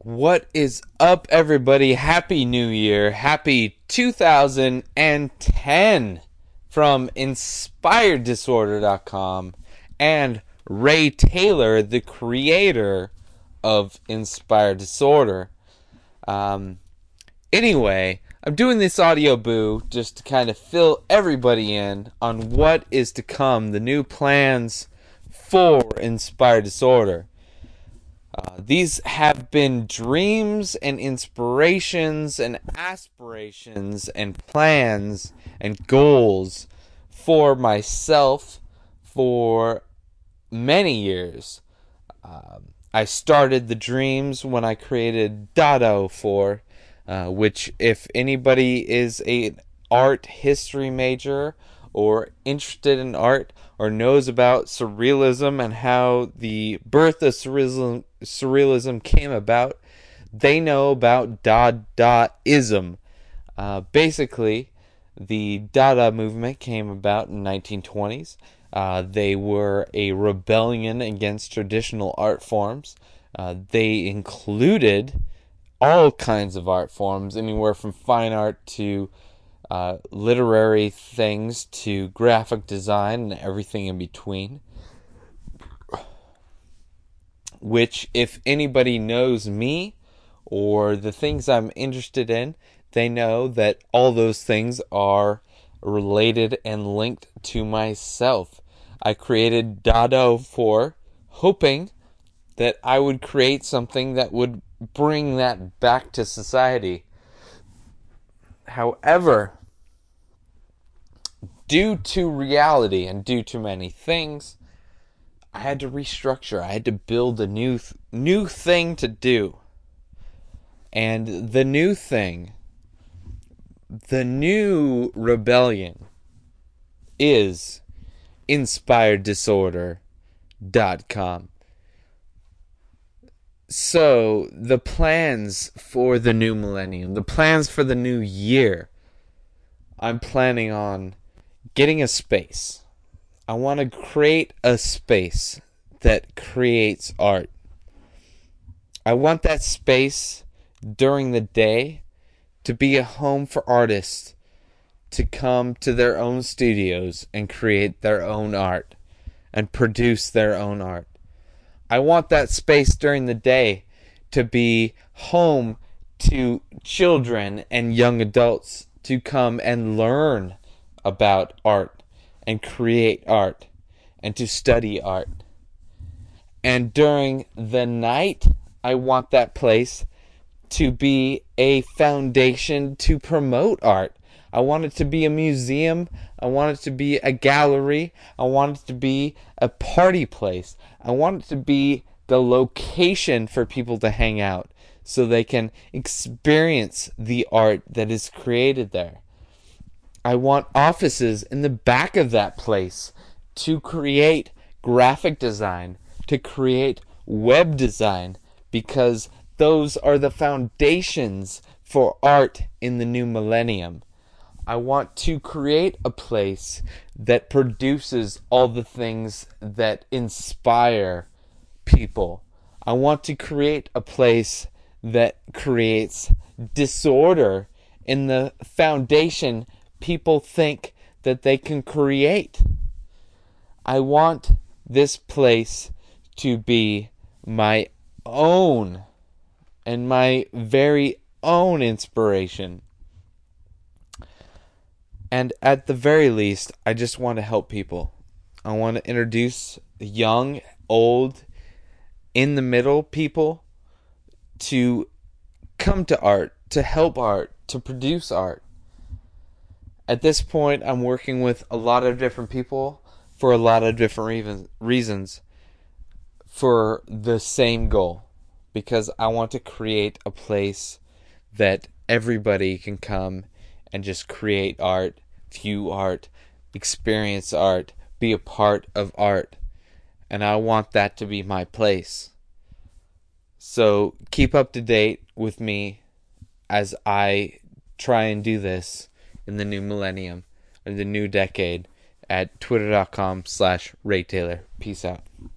What is up, everybody? Happy New Year. Happy 2010 from InspiredDisorder.com and Ray Taylor, the creator of Inspired Disorder. Anyway, I'm doing this audio boo just to kind of fill everybody in on what is to come, the new plans for Inspired Disorder. These have been dreams and inspirations and aspirations and plans and goals for myself for many years. I started the dreams when I created Dado for, which if anybody is an art history major or interested in art or knows about surrealism and how the birth of surrealism came about, they know about Dadaism. Basically, the Dada movement came about in the 1920s. They were a rebellion against traditional art forms. They included all kinds of art forms, anywhere from fine art to literary things to graphic design and everything in between. Which, if anybody knows me or the things I'm interested in, they know that all those things are related and linked to myself. I created Dado for hoping that I would create something that would bring that back to society. However, due to reality and due to many things, I had to restructure. I had to build a new thing to do. And the new thing, the new rebellion, is InspiredDisorder.com. So, the plans for the new millennium, the plans for the new year, I'm planning on getting a space. I want to create a space that creates art. I want that space during the day to be a home for artists to come to their own studios and create their own art and produce their own art. I want that space during the day to be home to children and young adults to come and learn about art and create art and to study art. And during the night, I want that place to be a foundation to promote art. I want it to be a museum. I want it to be a gallery. I want it to be a party place. I want it to be the location for people to hang out so they can experience the art that is created there. I want offices in the back of that place to create graphic design, to create web design, because those are the foundations for art in the new millennium. I want to create a place that produces all the things that inspire people. I want to create a place that creates disorder in the foundation people think that they can create. I want this place to be my own and my very own inspiration. And at the very least, I just want to help people. I want to introduce young, old, in the middle people to come to art, to help art, to produce art. At this point, I'm working with a lot of different people for a lot of different reasons for the same goal. Because I want to create a place that everybody can come and just create art, view art, experience art, be a part of art. And I want that to be my place. So keep up to date with me as I try and do this in the new millennium, or the new decade, at twitter.com/RayTaylor. Peace out.